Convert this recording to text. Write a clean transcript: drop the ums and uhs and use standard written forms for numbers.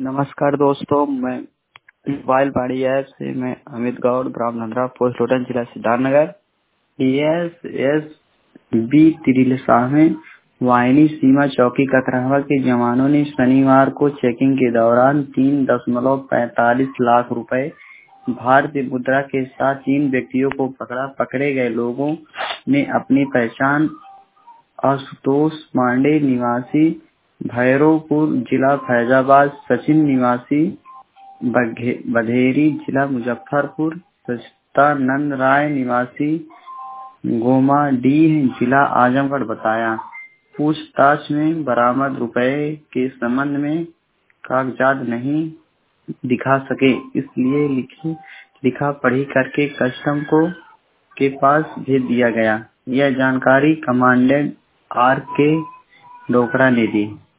नमस्कार दोस्तों, मैं मोबाइल पाड़ी ऐप से मैं अमित गौड़, ग्राम नंदरा, पोस्ट लोटन, जिला सिद्धार्थनगर। DSSB तिरिलसा में वाहिनी सीमा चौकी कतरहवा के जवानों ने शनिवार को चेकिंग के दौरान 3.45 लाख रुपए भारतीय मुद्रा के साथ 3 व्यक्तियों को पकड़ा। पकड़े गए लोगों ने अपनी पहचान आशुतोष पांडे निवासी भैरवपुर जिला फैजाबाद, सचिन निवासी बघेरी जिला मुजफ्फरपुर, सचिदानंद राय निवासी गोमाडीह जिला आजमगढ़ बताया। पूछताछ में बरामद रुपए के संबंध में कागजात नहीं दिखा सके, इसलिए लिखा पढ़ी करके कस्टम के पास भेज दिया गया। यह जानकारी कमांडेंट RK डोकरा ने दी।